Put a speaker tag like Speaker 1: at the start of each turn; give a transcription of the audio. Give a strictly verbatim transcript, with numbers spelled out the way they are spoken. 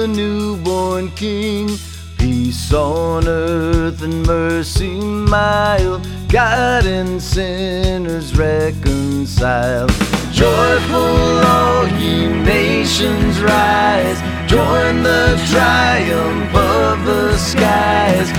Speaker 1: the newborn King. Peace on earth and mercy mild, God and sinners reconciled. Joyful all ye nations rise, join the triumph of the skies.